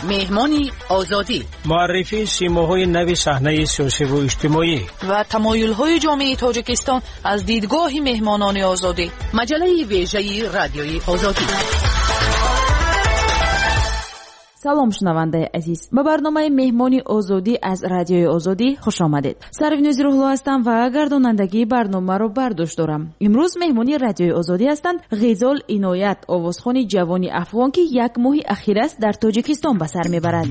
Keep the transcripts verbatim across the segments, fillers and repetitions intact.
مهمانی آزادی، معرفی سیماهای نوی صحنه سیاسی و اجتماعی و تمایل‌های جامعه تاجیکستان از دیدگاه مهمانان آزادی. مجله ویژه رادیوی آزادی. سلام شنونده عزیز، به برنامه مهمانی آزادی از رادیوی آزادی خوش آمدید. سروینوز روحلو هستم و گردانندگی برنامه رو بر دوش دارم. امروز مهمانی رادیوی آزادی هستند غزال عنایت، آوازخوان جوانی افغان که یک ماه اخیر است در تاجیکستان به سر میبرد.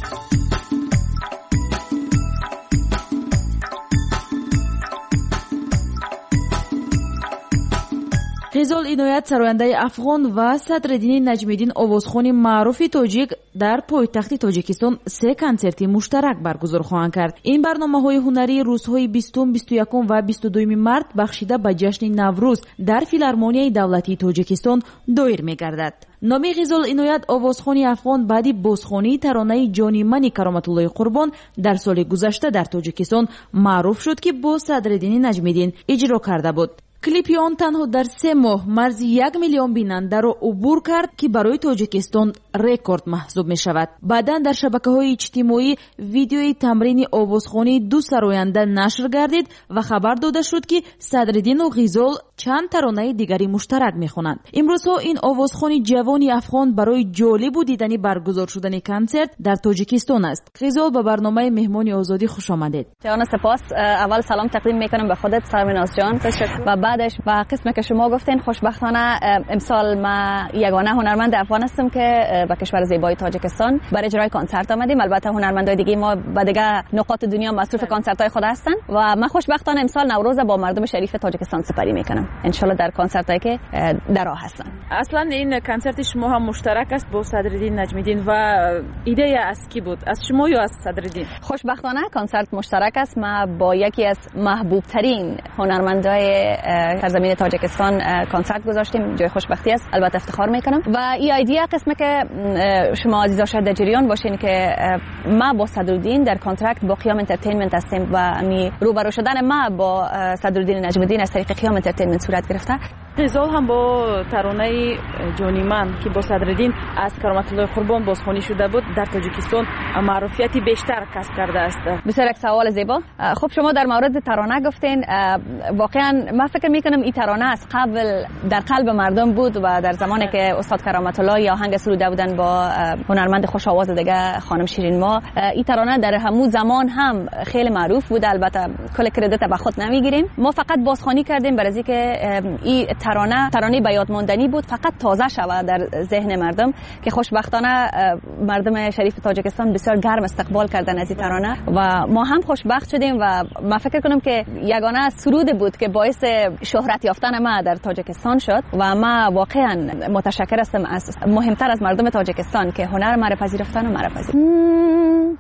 غزال عنایت سراینده افغان و صدرالدین نجمیدین آوازخوان معروف تاجیک در پایتخت تاجیکستان سه کنسرت مشترک برگزار خواهند کرد. این برنامه‌های هنری روزهای بیستم، بیست و یکم و بیست و دوم مارس بخشیده به جشن نوروز در فیلارمونیای دولتی تاجیکستان دایر می‌گردد. نام غزال عنایت آوازخوان افغان بعدی بازخوانی ترانه جانی من کرامت الله قربان در سال گذشته در تاجیکستان معروف شد که با صدرالدین نجمیدین اجرا کرده بود. کلیپ آن تنها در سه ماه مرز یک میلیون بیننده را عبور کرد که برای تاجیکستان رکورد محسوب می شود. بعدا در شبکه‌های اجتماعی ویدیوی تمرین آوازخوانی دو سراینده نشر گردید و خبر داده شد که صدرالدین و غزال چند ترانه دیگری مشترک می‌خوانند. امروزها این آوازخوان جوانی افغان برای جالب و دیدنی برگزار شدن کنسرت در تاجیکستان است. غزال به برنامه مهمانی آزادی خوش آمدید. جان سپاس. اول سلام تقدیم می‌کنم به خودت سرمناز جان و بعدش با قسمی که شما گفتین خوشبختانه امسال ما یگانه هنرمند افغان هستم که به کشور زیبای تاجیکستان برای اجرای کنسرت آمدیم. البته هنرمندای دیگه ما به دیگه نقاط دنیا مصروف کنسرت‌های خود هستن و من خوشبختانه امسال نوروز با مردم شریف تاجیکستان سپری میکنم ان شاء الله در کنسرتایی که در راه هستن. اصلا این کنسرت شما هم مشترک است با صدرالدین نجمیدین و ایده از کی بود؟ از شما یا از صدرالدین؟ خوشبختانه کنسرت مشترک است. ما با یکی از محبوب ترین هنرمندای سرزمین تاجیکستان کنسرت گذاشتیم. جای خوشبختی است، البته افتخار میکنم. و این ایده قسمه که شما عزیزا شاید در جریان باشین که ما با صدرالدین در کانترکت با قیام انترتینمنت هستیم و می روبرو شدن ما با صدرالدین نجمیدین از طریق قیام انترتینمنت صورت گرفته. غزال هم با ترانه جانی من که با صدرالدین از کرامت الله قربان بازخوانی شده بود در تاجیکستان معروفیتی بیشتر کسب کرده است. بسیار یک سوال زیبا. خب شما در مورد ترانه گفتین، واقعا من فکر میکنم این ترانه از قبل در قلب مردم بود و در زمانی که استاد کرامت الله یا آهنگ سروده بودن با هنرمند خوش آواز دیگه خانم شیرین ما، این ترانه در همون زمان هم خیلی معروف بود. البته کل کردیت به خود نمیگیریم، ما فقط بازخوانی کردیم برای اینکه این ترانه ترانه به یاد ماندنی بود، فقط تازه شود در ذهن مردم که خوشبختانه مردم شریف تاجیکستان بسیار گرم استقبال کردن از این ترانه و ما هم خوشبخت شدیم و من فکر کنم که یگانه سرود بود که باعث شهرت یافتن ما در تاجیکستان شد و ما واقعا متشکر هستم از مهمتر از مردم تاجیکستان که هنر ما را پذیرفتن و ما را پذیرفتن.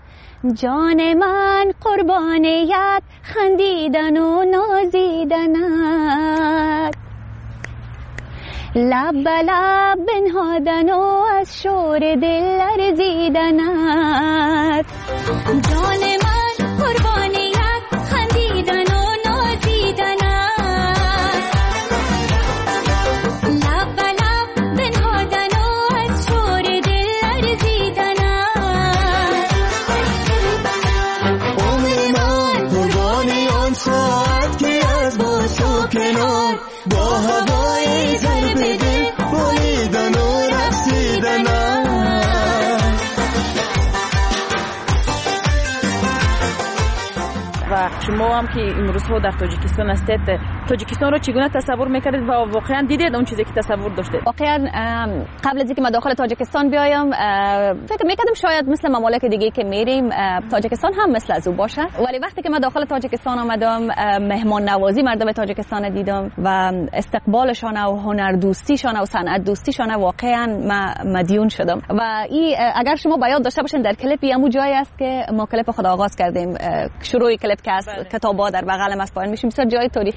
جان من قربانیت خندیدن و نازیدنت، لب به لب بنهادن و از شور دل لرزیدنت. جان من قربانیت خندیدن و نازیدنت، لب به لب بنهادن و از شور دل لرزیدنت. عمر من قربانی آن ساعت که از با تو کنار با هوای ضرب دل بریدن و رقصیدنم. و شما هم که امروز ها در تاجیکستان هستید، تاجیکستان رو چگونه تصور میکردید و واقعا دیدید اون چیزی که تصور داشتید؟ واقعا قبل از اینکه ما داخل تاجیکستان بیایم فکر میکردم شاید مثل ممالک دیگه که میریم تاجیکستان هم مثل از او باشه، ولی وقتی که ما داخل تاجیکستان آمدم مهمان نوازی مردم تاجیکستان دیدم و استقبالشان و هنر دوستیشان و صنعت دوستیشان واقعا ما مدیون شدم. و این اگر شما بیاد داشته باشین در کلیپ همون جایی است که ما کلیپ خود آغاز کردیم، شروع کلیپ که از کتابا در بغل ما پایین میشیم، بسیار جای تاریخی از جایی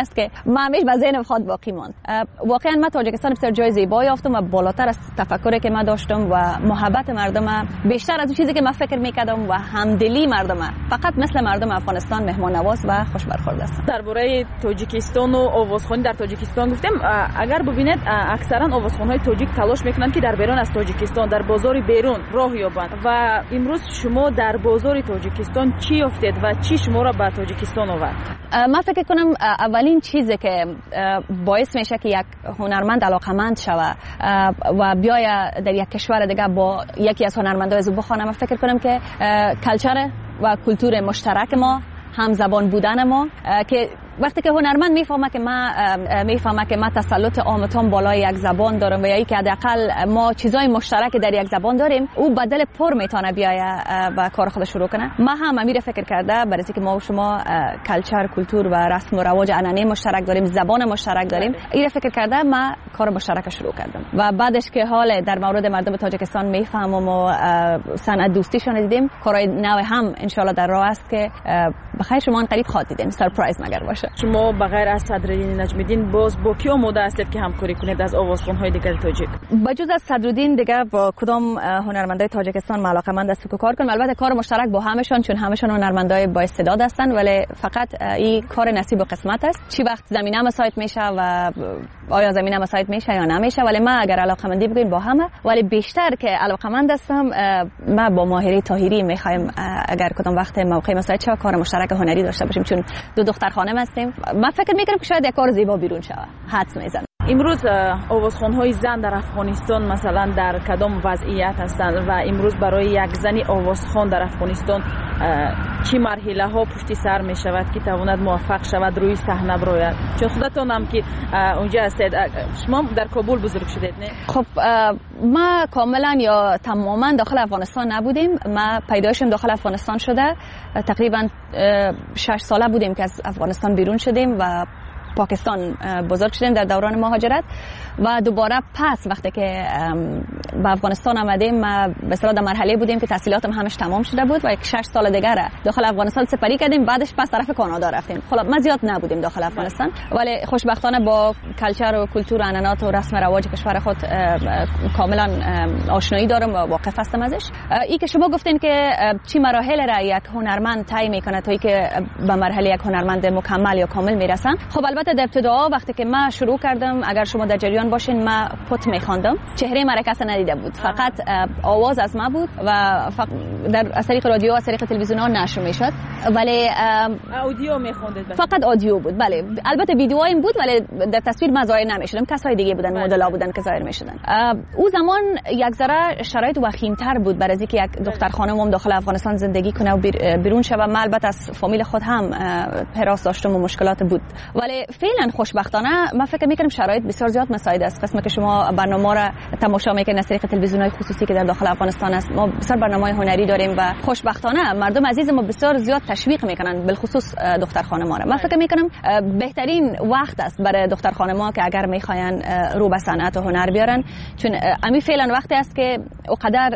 است که من همیشه به ذهنم خود باقی ماند. واقعا من تاجیکستان بسیار جای زیبایی یافتم و بالاتر از تفکری که من داشتم و محبت مردم بیشتر از اون چیزی که من فکر میکردم و همدلی مردم فقط مثل مردم افغانستان مهمان نواز و خوش برخورد است. درباره تاجیکستان و آوازخوانی در تاجیکستان گفتم، اگر ببینید اکثرا آوازخوان‌های تاجیک تلاش میکنند که در بیرون از تاجیکستان در بازار بیرون راه یابند و امروز شما در بازار تاجیکستان چی یافتید و چی شما را به تاجیکستان آورد؟ من فکر کنم اولین چیزی که باعث میشه که یک هنرمند علاقمند شود و بیاید در یک کشور دیگه با یکی از هنرمندای زو بخوانه، من فکر کنم که کلچر و کلتور مشترک ما، هم زبان بودن ما، که وقتی که هنرمند میفهمه که ما میفهمه که ما تسلط عامتان بالای یک زبان دارم و یا ای که حداقل ما چیزای مشترک در یک زبان داریم، او بدل پر میتونه بیاید و کار خودش شروع کنه. ما هم امیر فکر کرده برای اینکه ما و شما کلچر، کلتور و رسم و رواج عنعنه مشترک داریم، زبان مشترک داریم، این فکر کرده ما کار مشترک شروع کردم و بعدش که حال در مورد مردم تاجیکستان میفهمم و صنعت دوستیشون دیدیم، کارهای نو هم ان شاء الله در راه است که بخیر شما ان قریب خواهید دیدیم، سرپرایز مگر باشه. شما بغیر از صدرالدین نجمیدین باز با کی آماده هستید که همکاری کنید از آوازخوان‌های دیگر تاجیک؟ بجز از صدرالدین دیگه با کدام هنرمندای تاجیکستان علاقه‌مند است که کار کنم. البته کار مشترک با همشون، چون همشون هنرمندای با استعداد هستن، ولی فقط این کار نصیب و قسمت است. چی وقت زمینه مساعد میشه و آیا زمینه مساعد میشه یا نمیشه، ولی ما اگر علاقه‌مندی بگیم با همه، ولی بیشتر که علاقه‌مند هستم ما با ماهری طاهری میخوایم اگر کدام وقت موقع مساعد شه کار مشترک هنری داشته باشیم، چون دو دختر خانم هستیم. من فکر میکنم که شاید یک کار زیبا بیرون شود. حدس میزنم. امروز آوازخوان‌های زن در افغانستان مثلا در کدام وضعیت هستند و امروز برای یک زنی آوازخوان در افغانستان چی مرحله ها پشت سر می شود که تواند موفق شود روی صحنه براید؟ چون خودتون هم که اونجا هستید، شما در کابل بزرگ شدید نه؟ خب ما کاملا یا تماما داخل افغانستان نبودیم. ما پیدایشم داخل افغانستان شده، تقریبا شش ساله بودیم که از افغانستان بیرون شدیم و پاکستان بزرگ شدیم در دوران مهاجرت و دوباره پس وقتی که به افغانستان آمدیم ما به اصطلاح در مرحله بودیم که تحصیلاتم همش تمام شده بود و یک شش سال دیگه داخل افغانستان سپری کردیم، بعدش پس طرف کانادا رفتیم. خب ما زیاد نبودیم داخل افغانستان، ولی خوشبختانه با کلچر و کلتور و عنعنات و رسم و رواج کشور خود کاملا آشنایی دارم و واقف هستم ازش. این که شما گفتین که چی مراحل را یک هنرمند طی میکنه تا اینکه به مرحله یک هنرمند مکمل یا کامل میرسن، خب البته در ابتدا وقتی که من شروع کردم، اگر شما در جریان باشین، من پت میخواندم، چهره من کسی ندیده بود، فقط آواز از من بود و در از طریق رادیو و از طریق تلویزیون ها نشر میشد، ولی اودیو میخوندید؟ فقط آدیو بود. بله البته ویدیوهایم بود ولی در تصویر من ظاهر نمیشدم، کسای دیگه بودن، مدل‌ها بودن که ظاهر میشدن. او زمان یک ذره شرایط وخیم‌تر بود برای اینکه یک دختر خانم داخل افغانستان زندگی کنه و بیرون شه. من البته از فامیل خود هم حراس داشتم و مشکلات بود، ولی فعلا خوشبختانه من فکر میکنم شرایط بسیار زیاد مساعد است. قسمت که شما برنامه را تماشا میکنید از طریق تلویزیون‌های خصوصی که در داخل افغانستان است، ما بسیار برنامه‌های هنری داریم و خوشبختانه مردم عزیز ما بسیار زیاد تشویق میکنن، بالخصوص دختر خانم‌ها را. من فکر میکنم بهترین وقت است برای دختر خانم‌ها که اگر میخواین رو به صنعت و هنر بیارن، چون امی فعلا وقتی است که اونقدر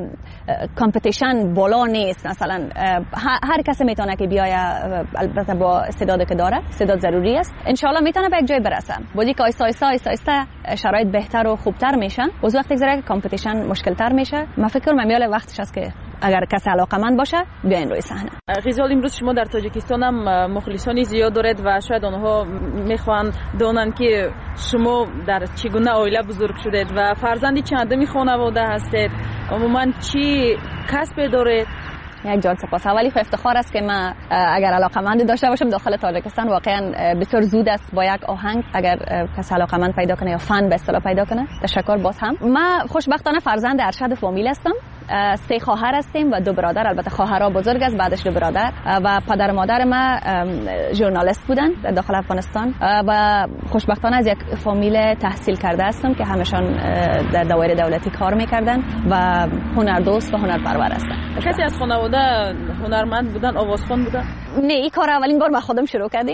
کامپتیشن بالا نیست. مثلا هر کسی میتونه که بیاید، البته با استعدادی که داره، استعداد ضروری است، ان شاء الله میتونه به یک جای برسه. بودی که آیسته آیسته آیسته آیسته شرایط بهتر و خوبتر میشن، از وقتی که کامپتیشن مشکلتر میشه، من فکر کنم میاله وقتش است که اگر کسی علاقه‌مند باشه بیاین روی صحنه. غزال، امروز شما در تاجیکستان هم مخلصانی زیاد دارید و شاید آنها میخوان دونن که شما در چگونه عائله بزرگ شدید و فرزندی چندمی خانواده هستید، عموما چی کسب دارید؟ یک جان سپاس. اولی خو افتخار است که من اگر علاقه‌مند داشته باشم داخل تاجیکستان، واقعا بسیار زود است با یک آهنگ اگر کسی علاقه‌مند پیدا کنه یا فن به اصطلاح پیدا کنه. تشکر باز هم. من خوشبختانه فرزند ارشد فامیل هستم. سه خواهر هستیم و دو برادر. البته خواهرها بزرگ است، بعدش دو برادر، و پدر و مادر ما ژورنالیست بودن در داخل افغانستان و خوشبختانه از یک فامیل تحصیل کرده هستم که همشان در دوایر دولتی کار میکردن و هنردوست و هنرپرور هستن. کسی از خانواده هنرمند بودن، آوازخوان بودن؟ نه، این کار اولین بار ما خودم شروع کردیم.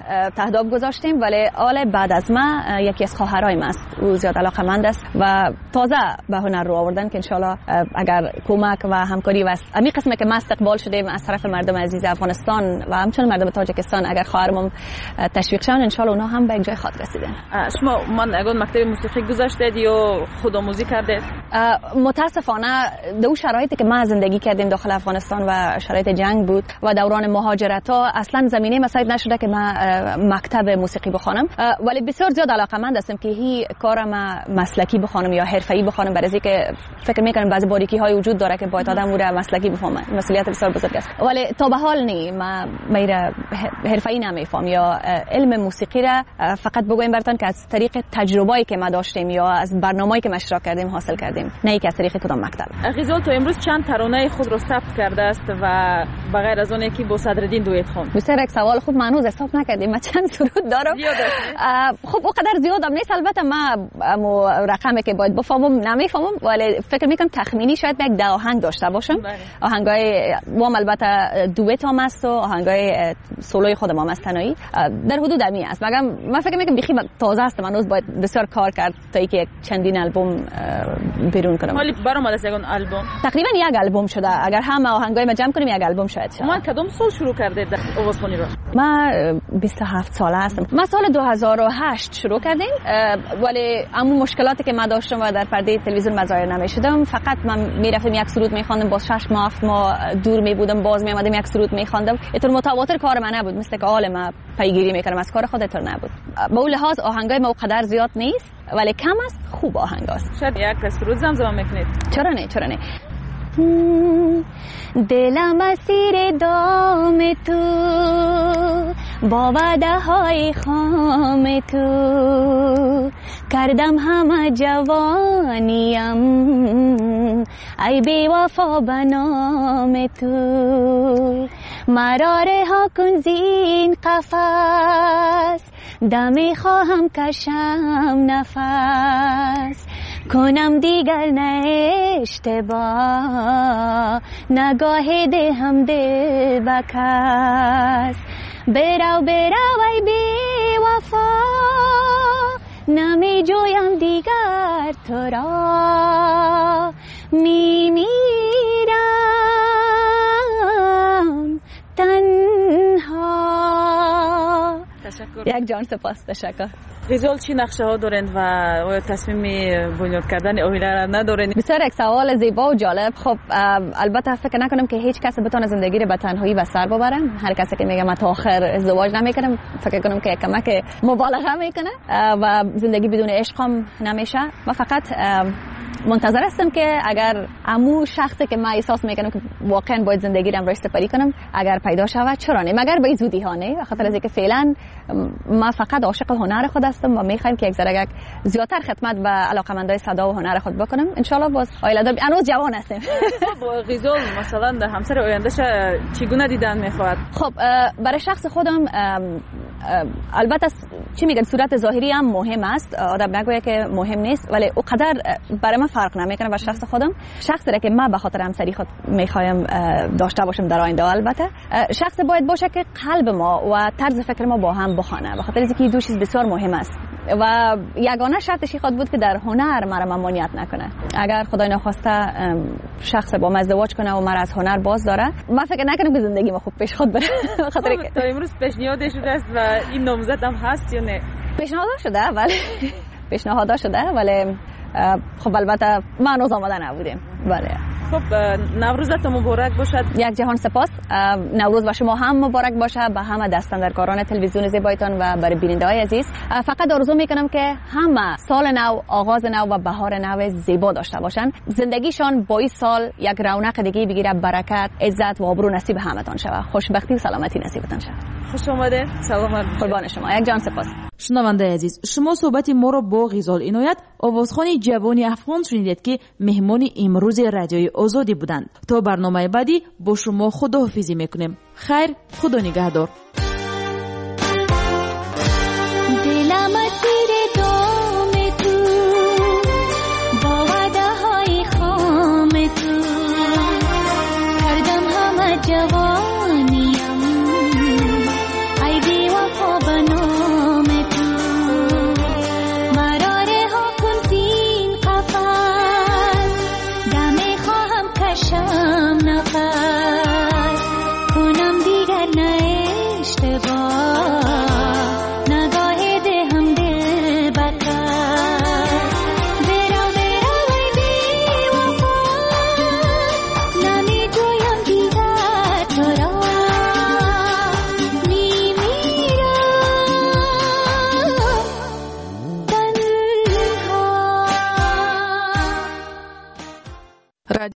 تهداب گذاشتیم، ولی آل بعد از ما یکی از خواهرای است، او زیاد علاقمند است و تازه به هنر رو آوردن که انشالله اگر کمک و همکاری و امی قسمه که ما استقبال شدیم از طرف مردم عزیز افغانستان و همچنین مردم تاجیکستان، اگر خواهرمون تشویق شدن انشالله اونها هم به یک جای خاط رسیدن. شما من اگر مکتب موسیقی گذاشتید یا خودآموزی کردید؟ متاسفانه دو شرایطی که ما زندگی کردیم داخل افغانستان و شرایط جنگ بود و دوران مهاجرت ها اصلا زمینه مساعد نشده که ما مکتب موسیقی بخوانم، ولی بسیار زیاد علاقمند هستم که هی کارم مسلکی بخوانم یا حرفه‌ای بخوانم، برای اینکه فکر میکنم بعضی باریکی های وجود داره که باید آدم رو مسلکی بفهمه، مسئولیت بسیار بزرگ است، ولی تا به حال نی ما میره حرفه‌ای نمیفهم یا علم موسیقی را فقط بگویم براتون که از طریق تجربه‌ای که ما داشتیم یا از برنامه‌ای که ما اشتراک کردیم حاصل کردیم، نه اینکه از طریق کدام مکتب. غزال تو امروز چند ترانه خود رو ثبت کرده است و بغیر از اون یکی با صدرالدین دویت خوند؟ بسیار یک سوال خوب، ما هنوز حساب نکردیم ما چند سرود دارم. خب اونقدر زیادم نیست، البته ما مو رقمی که باید بفهمم نمیفهمم، ولی فکر میکنم تخمینی شاید یک ده آهنگ داشته باشم. آهنگای وام البته دویت هم است و آهنگای سولوی خودم هم است تنهایی، در حدود امی است. مگم من فکر میکنم بیخی تازه است، من هنوز باید بسیار کار کرد تا اینکه چندین البوم بیرون کنم. ولی برآمده است یک البوم؟ تقریبا یک البوم شده، اگر همه آهنگای ما جمع کنیم یک البوم شاید شه. ما کدام سال شروع کردید آوازخوانی رو؟ ما بیست و هفت ساله هستم. ما سال دو هزار و هشت شروع کردیم، ولی اما مشکلاتی که ما داشتم و در پرده تلویزیون ظاهر نمی‌شدم، فقط من میرفتم یک سرود می‌خواندم، باز شش ماه هفت ماه دور می‌بودم، باز می‌آمدم یک سرود می‌خواندم. اینطور متواتر کار من نبود، مثل که حال ما پیگیری می‌کردم از کار خود اینطور نبود. به اون لحاظ آهنگای ما قدر زیاد نیست، ولی کم است، خوب آهنگ است. شاید یک سرود زمزمه می‌کنید؟ چرا نه چرا نه. دلم اسیر دام تو، با وعده های خام تو، کردم همه جوانیم ای بی وفا به نام تو، مرا رها کن زین قفس، دمی خواهم کشم نفس، کنم دیگر نه اشتباه، نگاه ده هم دل بکس، برو برو ای بی وفا، نمی جویم دیگر تو را، می میرم تنها. تشکر. یک جان سپاس. تشکر. غزال چی نقشه ها دارند و آیا تصمیم بنیاد کردن اویله را ندارند؟ بسیار یک سوال زیبا و جالب. خب البته فکر نکنم که هیچ کس بتونه زندگی رو به تنهایی به سر ببره. هر کسی که میگه من تا آخر ازدواج نمیکنم، فکر کنم که کمک مبالغه میکنه و زندگی بدون عشق هم نمیشه. من فقط منتظر هستم که اگر عمو شخصی که من احساس میکنم که واقعا باید زندگی رو سپری کنم اگر پیدا شود، چرا نه، مگر به زودی ها نه، خاطر از اینکه فعلا ما فقط عاشق هنر خود هستم و میخوایم که یک ذره زیادتر خدمت به علاقمندای صدا و هنر خود بکنم. ان شاء الله باز آیله دار هنوز جوان هستیم. خب غزال مثلا در همسر آیندهش چگونه دیدن میخواد؟ خب برای شخص خودم البته چی میگن صورت ظاهری هم مهم است، آدم نگویه که مهم نیست، ولی اونقدر برای من فرق نمیکنه با شخص خودم. شخصی را که من به خاطر همسری خود میخوایم داشته باشم در آینده، البته شخص باید باشه که قلب ما و طرز فکر ما با هم بخونه، به خاطر اینکه دو چیز بسیار مهم است و یگانه شرطش خود بود که در هنر مرا ممانعت نکنه. اگر خدای نخواسته شخص با من ازدواج کنه و مرا از هنر باز داره، من فکر نکنم که زندگی ما خوب پیش خود بره. خاطر تا امروز پیشنهاد شده است و این نامزد هم هست یا نه؟ پیشنهاد شده ولی پیشنهاد شده ولی خب البته ما هنوز آماده نبودیم. بله. خب نوروزتون مبارک باشد. یک جهان سپاس. نوروز و شما هم مبارک باشه، به همه دستاندرکاران تلویزیون زیبایتان و برای بیننده‌های عزیز. فقط آرزو میکنم که همه سال نو، آغاز نو و بهار نو زیبا داشته باشن، زندگیشان با این سال یک رونق دیگه بگیره، برکت، عزت و آبرو نصیب همتان شود، خوشبختی و سلامتی نصیبتان شود. خوش آمده. سلامت. قربان شما. یک جان سپاس. شنونده عزیز، شما صحبت ما را با غزال عنایت، آوازخوان جوانی افغان شنیدید که مهمان امروز رادیوی آزادی بودند. تا برنامه بعدی با شما خداحافظی میکنیم. خیر، خدا نگهدار.